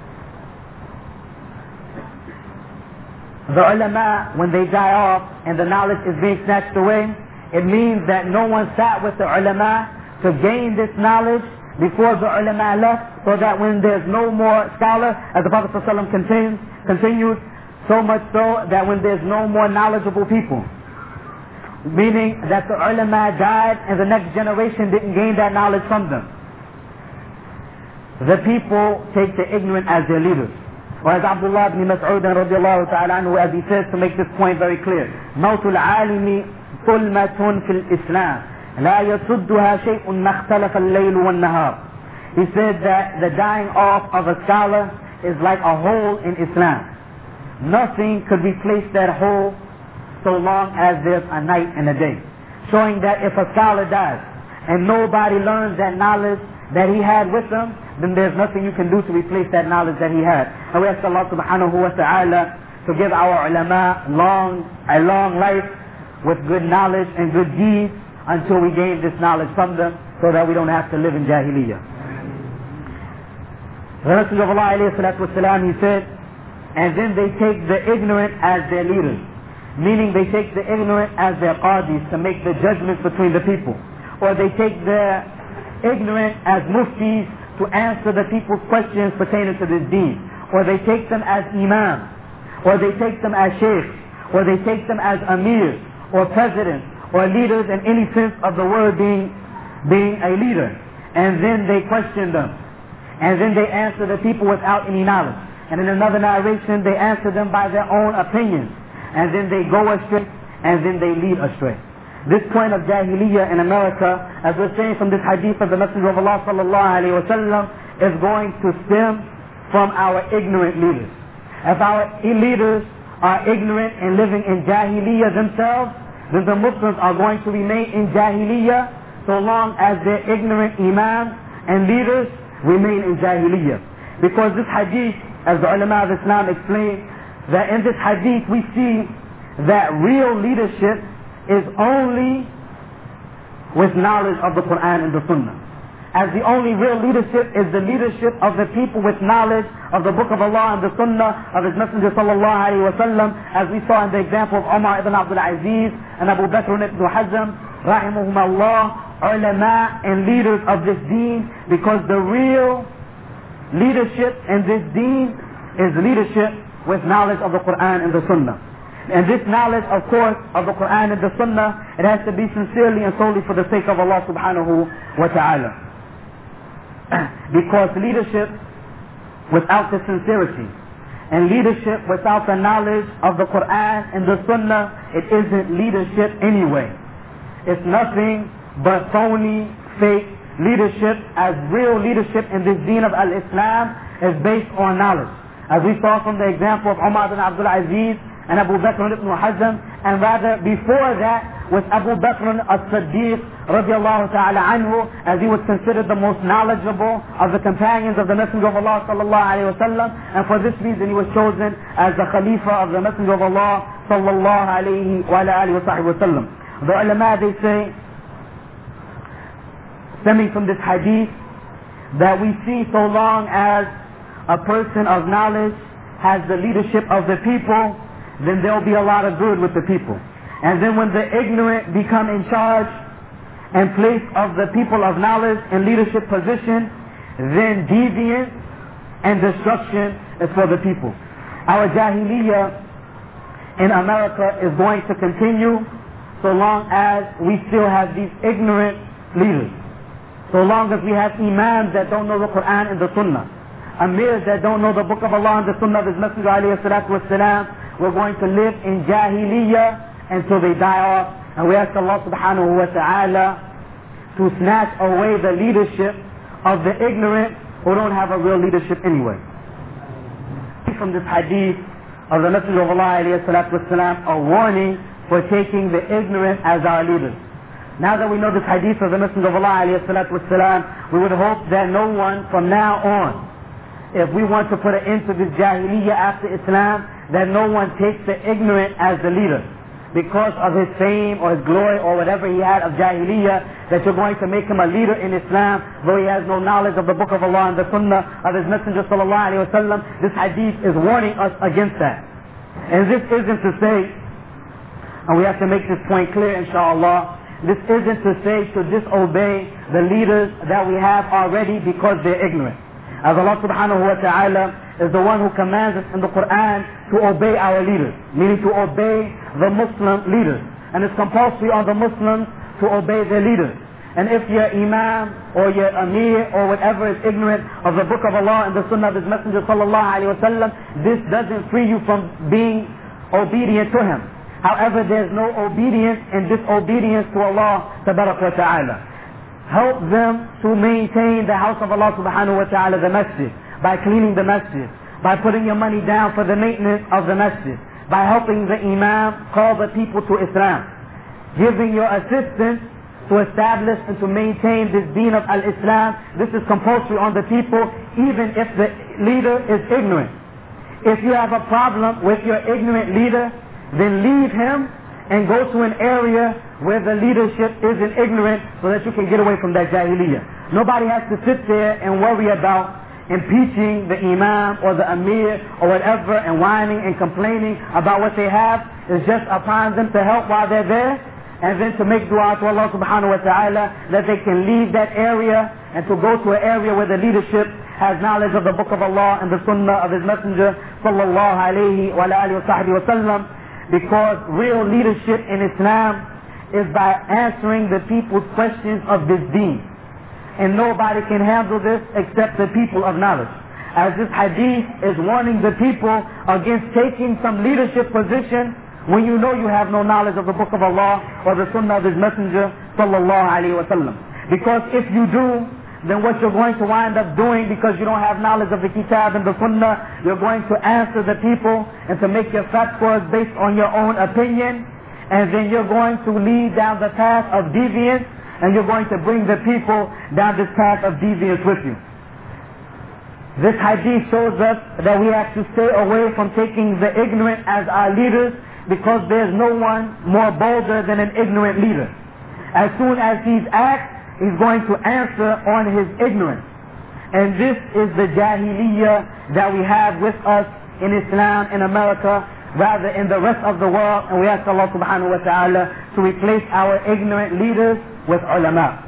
The ulama, when they die off and the knowledge is being snatched away, it means that no one sat with the ulama to gain this knowledge before the ulama left, so that when there's no more scholar, as the Prophet ﷺ continues, continues, so much so that when there's no more knowledgeable people, meaning that the ulama died and the next generation didn't gain that knowledge from them, the people take the ignorant as their leaders. Or as Abdullah ibn Mas'ud radiallahu ta'ala anhu, as he says, to make this point very clear, موت العالم ظلمة في الإسلام لا يصدها شيء ما اختلف الليل والنهار. He said that the dying off of a scholar is like a hole in Islam. Nothing could replace that hole so long as there's a night and a day. Showing that if a scholar dies and nobody learns that knowledge that he had with them, then there's nothing you can do to replace that knowledge that he had. And we ask Allah subhanahu wa ta'ala to give our ulama long, a long life with good knowledge and good deeds until we gain this knowledge from them, so that we don't have to live in jahiliyyah. The Messenger of Allah alayhi salatu wasalam, he said, and then they take the ignorant as their leaders. Meaning they take the ignorant as their qadis to make the judgments between the people. Or they take the ignorant as muftis to answer the people's questions pertaining to this deen. Or they take them as imams. Or they take them as sheikhs. Or they take them as amirs. Or presidents. Or leaders in any sense of the word being, being a leader. And then they question them. And then they answer the people without any knowledge. And in another narration, they answer them by their own opinions. And then they go astray. And then they lead astray. This point of jahiliyyah in America, as we're saying from this hadith of the Messenger of Allah sallallahu alayhi wa sallam, is going to stem from our ignorant leaders. If our leaders are ignorant and living in jahiliyyah themselves, then the Muslims are going to remain in jahiliyyah so long as their ignorant imams and leaders remain in jahiliyyah. Because this hadith, as the ulama of Islam explain, that in this hadith we see that real leadership is only with knowledge of the Quran and the Sunnah. As the only real leadership is the leadership of the people with knowledge of the Book of Allah and the Sunnah of His Messenger sallallahu alayhi wa sallam, as we saw in the example of Umar ibn Abdul Aziz and Abu Bakr ibn Hazm, rahimahumullah, ulama and leaders of this deen, because the real leadership in this deen is leadership with knowledge of the Quran and the Sunnah. And this knowledge, of course, of the Quran and the Sunnah, it has to be sincerely and solely for the sake of Allah subhanahu wa ta'ala. Because leadership without the sincerity and leadership without the knowledge of the Quran and the Sunnah, it isn't leadership anyway. It's nothing but phony, fake leadership, as real leadership in this deen of al-Islam is based on knowledge. As we saw from the example of Umar ibn Abdul Aziz and Abu Bakr ibn Hazm, and rather before that was Abu Bakr as-Siddiq radiallahu ta'ala anhu, as he was considered the most knowledgeable of the companions of the Messenger of Allah sallallahu alayhi wa sallam, and for this reason he was chosen as the Khalifa of the Messenger of Allah sallallahu alayhi wa alihi wa sallam. The ulama, they say, stemming from this hadith, that we see so long as a person of knowledge has the leadership of the people, then there will be a lot of good with the people. And then when the ignorant become in charge and place of the people of knowledge in leadership position, then deviance and destruction is for the people. Our jahiliyyah in America is going to continue so long as we still have these ignorant leaders. So long as we have imams that don't know the Quran and the Sunnah, amirs that don't know the Book of Allah and the Sunnah of His Messenger alayhi salatu wasalam, we're going to live in jahiliyyah until they die off. And we ask Allah subhanahu wa ta'ala to snatch away the leadership of the ignorant who don't have a real leadership anyway. From this hadith of the Messenger of Allah alayhi salatu wasalam, a warning for taking the ignorant as our leaders. Now that we know this hadith of the Messenger of Allah alayhi salatu wasalam, we would hope that no one from now on, if we want to put an end to this jahiliyyah after Islam, that no one takes the ignorant as the leader because of his fame or his glory or whatever he had of jahiliyyah, that you're going to make him a leader in Islam though he has no knowledge of the Book of Allah and the Sunnah of His Messenger sallallahu alayhi wa sallam. This hadith is warning us against that. And this isn't to say, and we have to make this point clear inshallah, this isn't to say to disobey the leaders that we have already because they're ignorant. As Allah subhanahu wa ta'ala is the one who commands us in the Quran to obey our leaders, meaning to obey the Muslim leaders. And it's compulsory on the Muslims to obey their leaders. And if your imam or your amir or whatever is ignorant of the Book of Allah and the Sunnah of His Messenger sallallahu alayhi wa sallam, this doesn't free you from being obedient to him. However, there's no obedience and disobedience to Allah tabarak wa ta'ala. Help them to maintain the house of Allah subhanahu wa ta'ala, the masjid, by cleaning the masjid, by putting your money down for the maintenance of the masjid, by helping the imam call the people to Islam, giving your assistance to establish and to maintain this deen of al-Islam. This is compulsory on the people, even if the leader is ignorant. If you have a problem with your ignorant leader, then leave him and go to an area where the leadership isn't ignorant so that you can get away from that jahiliyyah. Nobody has to sit there and worry about impeaching the imam or the amir or whatever and whining and complaining about what they have. It's just upon them to help while they're there, and then to make dua to Allah subhanahu wa ta'ala that they can leave that area and to go to an area where the leadership has knowledge of the Book of Allah and the Sunnah of His Messenger sallallahu alayhi wa alihi wa sahbihi wa sallam. Because real leadership in Islam is by answering the people's questions of this deen. And nobody can handle this except the people of knowledge. As this hadith is warning the people against taking some leadership position when you know you have no knowledge of the Book of Allah or the Sunnah of His Messenger sallallahu alayhi wa sallam. Because if you do, then what you're going to wind up doing, because you don't have knowledge of the Kitab and the Sunnah, you're going to answer the people and to make your fatwas based on your own opinion, and then you're going to lead down the path of deviance, and you're going to bring the people down this path of deviance with you. This hadith shows us that we have to stay away from taking the ignorant as our leaders, because there's no one more bolder than an ignorant leader. As soon as he's asked, he's going to answer on his ignorance. And this is the jahiliyyah that we have with us in Islam in America, rather in the rest of the world. And we ask Allah subhanahu wa ta'ala to replace our ignorant leaders with ulama.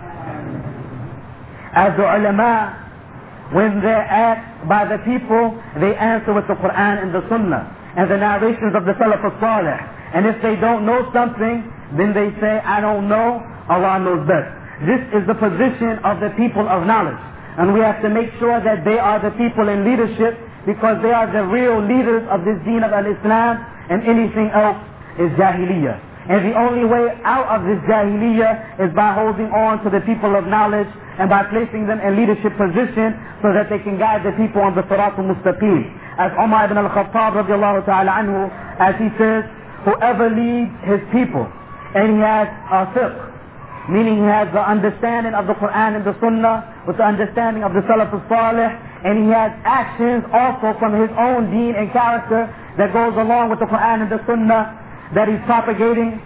As the ulama, when they're asked by the people, they answer with the Quran and the Sunnah and the narrations of the Salaf al-Salih. And if they don't know something, then they say, I don't know, Allah knows best. This is the position of the people of knowledge. And we have to make sure that they are the people in leadership, because they are the real leaders of this deen of al-Islam, and anything else is jahiliyyah. And the only way out of this jahiliyyah is by holding on to the people of knowledge and by placing them in leadership position so that they can guide the people on the Sirat al-Mustaqim. As Umar ibn al-Khattab radiallahu ta'ala anhu, as he says, whoever leads his people and he has a fiqh, meaning he has the understanding of the Quran and the Sunnah with the understanding of the Salaf al-Salih, and he has actions also from his own deen and character that goes along with the Quran and the Sunnah that he's propagating.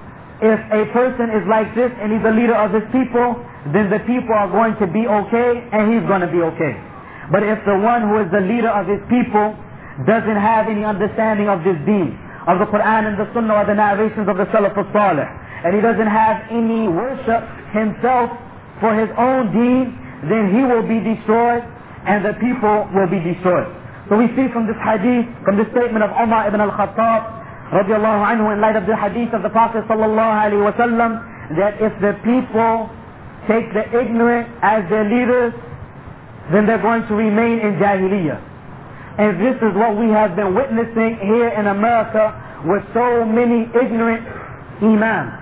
If a person is like this and he's a leader of his people, then the people are going to be okay and he's going to be okay. But if the one who is the leader of his people doesn't have any understanding of this deen, of the Quran and the Sunnah or the narrations of the Salaf al-Salih, and he doesn't have any worship himself for his own deen, then he will be destroyed and the people will be destroyed. So we see from this hadith, from this statement of Umar ibn al-Khattab radiallahu anhu, in light of the hadith of the Prophet sallallahu alaihi wasallam, that if the people take the ignorant as their leaders, then they're going to remain in jahiliyyah. And this is what we have been witnessing here in America with so many ignorant imams,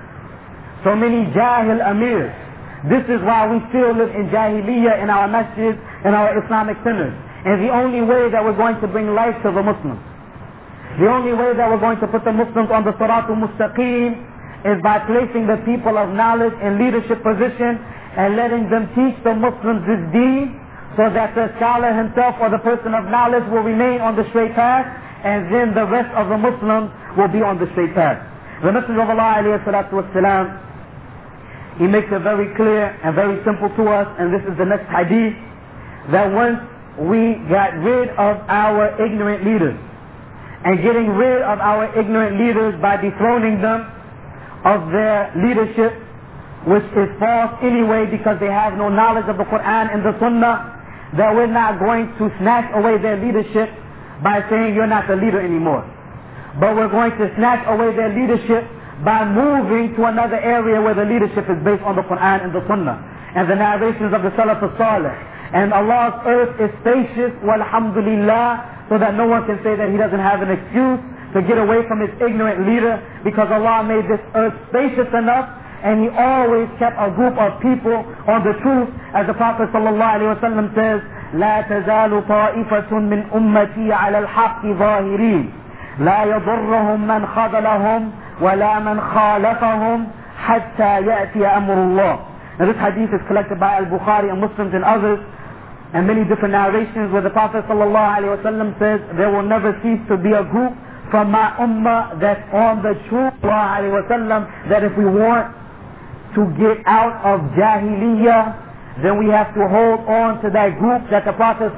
so many jahil amirs. This is why we still live in jahiliyyah in our masjids and our Islamic centers. And the only way that we're going to bring life to the Muslims, the only way that we're going to put the Muslims on the Sirat al-Mustaqim, is by placing the people of knowledge in leadership position and letting them teach the Muslims this deen, so that the scholar himself or the person of knowledge will remain on the straight path, and then the rest of the Muslims will be on the straight path. The Messenger of Allah alayhi salatu wassalam, he makes it very clear and very simple to us, and this is the next hadith, that once we got rid of our ignorant leaders, and getting rid of our ignorant leaders by dethroning them of their leadership, which is false anyway because they have no knowledge of the Quran and the Sunnah, that we're not going to snatch away their leadership by saying you're not the leader anymore. But we're going to snatch away their leadership by moving to another area where the leadership is based on the Quran and the Sunnah and the narrations of the Salaf al-Salih. And Allah's earth is spacious, walhamdulillah, so that no one can say that he doesn't have an excuse to get away from his ignorant leader, because Allah made this earth spacious enough, and he always kept a group of people on the truth, as the Prophet sallallahu alaihi wasallam says, لا تزال طائفة من أمتي على الحق ظاهرين لا يضرهم من خذلهم ولا من خالفهم حتى يأتي أمر الله. Now this hadith is collected by Al-Bukhari and Muslims and others, and many different narrations where the Prophet ﷺ says, there will never cease to be a group from my ummah that's on the truth, ﷺ, that if we want to get out of jahiliyyah, then we have to hold on to that group that the Prophet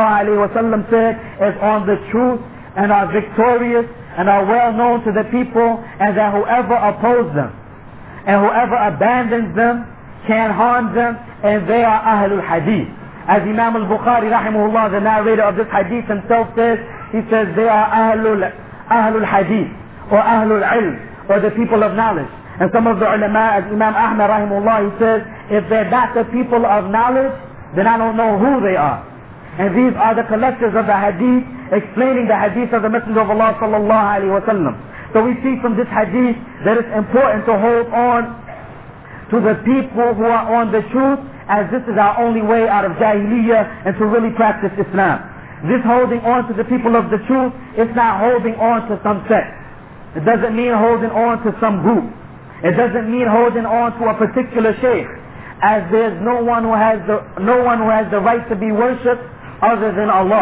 ﷺ said is on the truth and are victorious and are well known to the people, and that whoever opposes them and whoever abandons them can harm them, and they are Ahlul Hadith. As Imam al-Bukhari rahimahullah, the narrator of this hadith himself says, he says they are Ahlul, Ahlul Hadith, or Ahlul Ilm, or the people of knowledge. And some of the ulama, as Imam Ahmad rahimahullah, he says, if they're not the people of knowledge, then I don't know who they are. And these are the collectors of the hadith, explaining the hadith of the Messenger of Allah sallallahu alaihi wasallam. So we see from this hadith that it's important to hold on to the people who are on the truth, as this is our only way out of jahiliyyah and to really practice Islam. This holding on to the people of the truth, it's not holding on to some sect. It doesn't mean holding on to some group. It doesn't mean holding on to a particular sheikh, as there's no one who has the no one who has the right to be worshipped other than Allah.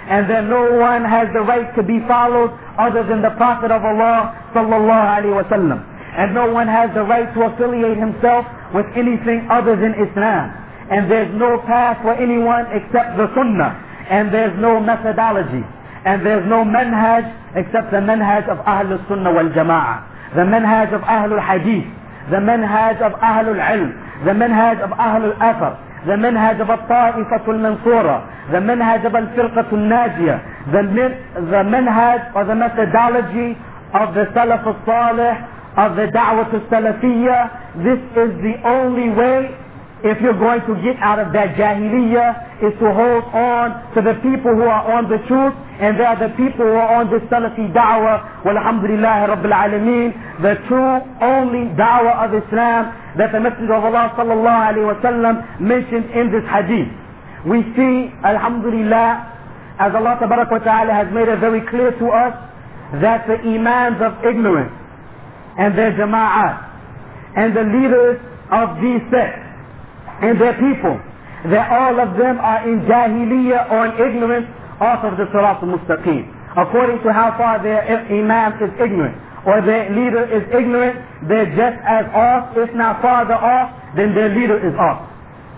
and that no one has the right to be followed other than the Prophet of Allah sallallahu alaihi wasallam. And no one has the right to affiliate himself with anything other than Islam. And there's no path for anyone except the Sunnah. And there's no methodology. And there's no manhaj except the manhaj of Ahlul Sunnah wal Jama'ah. The manhaj of Ahlul Hadith. The manhaj of Ahlul Ilm. The manhaj of Ahlul Athar. The manhaj of Al-Ta'ifatul Mansura. The manhaj of Al-Firqatul Najiyah. The, the manhaj or the methodology of the Salaf al-Salih, of the Da'wah al-Salafiyya. This is the only way, if you're going to get out of that Jahiliyyah, is to hold on to the people who are on the truth, and they are the people who are on this Salafi Da'wah. Walhamdulillahi Rabbil Alameen, the true only Da'wah of Islam that the Messenger of Allah sallallahu alayhi wa sallam mentioned in this hadith. We see, alhamdulillah, as Allah tabarak wa ta'ala has made it very clear to us, that the imams of ignorance and their jama'at and the leaders of these sects and their people, that all of them are in jahiliyyah or in ignorance off of the Sirat al-Mustaqim, according to how far their imam is ignorant or their leader is ignorant. They're just as off, if not farther off, than their leader is off.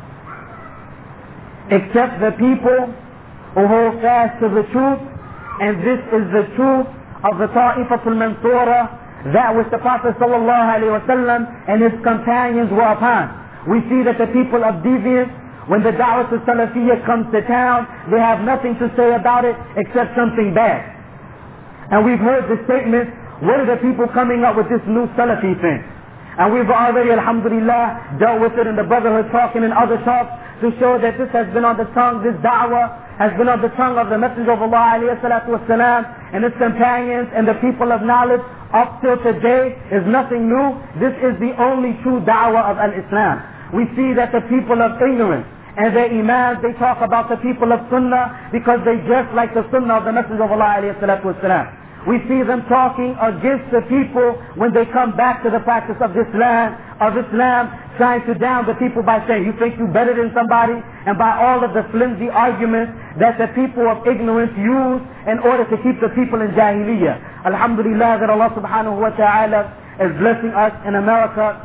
Except the people who hold fast to the truth, and this is the truth of the Ta'ifatul Mansura, that which the Prophet sallallahu alaihi wasallam and his companions were upon. We see that the people of deviance, when the Da'wah al-Salafiyyah comes to town, they have nothing to say about it except something bad. And we've heard the statement, what are the people coming up with this new Salafi thing? And we've already, alhamdulillah, dealt with it in the Brotherhood talk and in other talks to show that this has been on the tongue, this Da'wah has been on the tongue of the Messenger of Allah alayhi salatu wasalam and his companions and the people of knowledge up till today is nothing new. This is the only true Da'wah of al-Islam. We see that the people of ignorance and their imams, they talk about the people of Sunnah because they dress like the Sunnah of the Messenger of Allah alayhi salatu wasalam. We see them talking against the people when they come back to the practice of Islam, of Islam, trying to down the people by saying, you think you're better than somebody? And by all of the flimsy arguments that the people of ignorance use in order to keep the people in Jahiliyyah. Alhamdulillah that Allah subhanahu wa ta'ala is blessing us in America,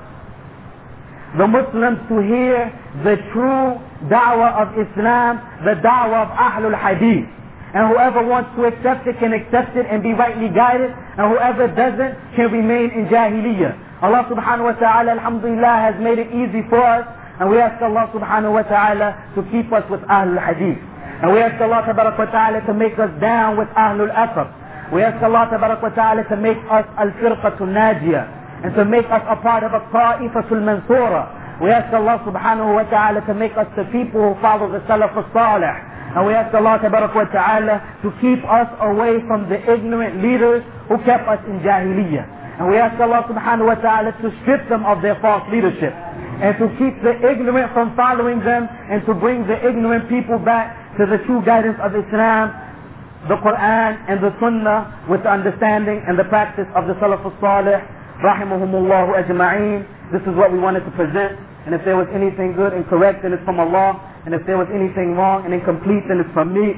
the Muslims, to hear the true da'wah of Islam, the da'wah of Ahlul Hadith. And whoever wants to accept it can accept it and be rightly guided. And whoever doesn't can remain in Jahiliyyah. Allah subhanahu wa ta'ala, alhamdulillah, has made it easy for us. And we ask Allah subhanahu wa ta'ala to keep us with Ahlul Hadith. And we ask Allah tabarak wa ta'ala to make us down with Ahlul Athar. We ask Allah tabarak wa ta'ala to make us Al-Firqatul Najiyah. And to make us a part of a Ta'ifatul Mansura. We ask Allah subhanahu wa ta'ala to make us the people who follow the Salaf al-Salih. And we ask Allah tabarak wa ta'ala to keep us away from the ignorant leaders who kept us in Jahiliyyah. And we ask Allah subhanahu wa ta'ala to strip them of their false leadership. And to keep the ignorant from following them. And to bring the ignorant people back to the true guidance of Islam, the Quran and the Sunnah, with the understanding and the practice of the Salaf al-Salih. Rahimahumullahu ajma'een. This is what we wanted to present. And if there was anything good and correct, then it's from Allah. And if there was anything wrong and incomplete, then it's from me.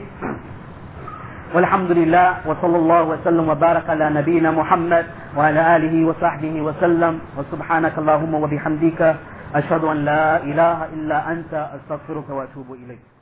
Walhamdulillah, wa sallallahu wa sallam wa baraka ala nabiyyina Muhammad wa ala alihi wa sahbihi wa sallam. Wa subhanaka Allahumma wa bihamdika ashhadu an la ilaha illa anta astaghfiruka wa atubu ilayk.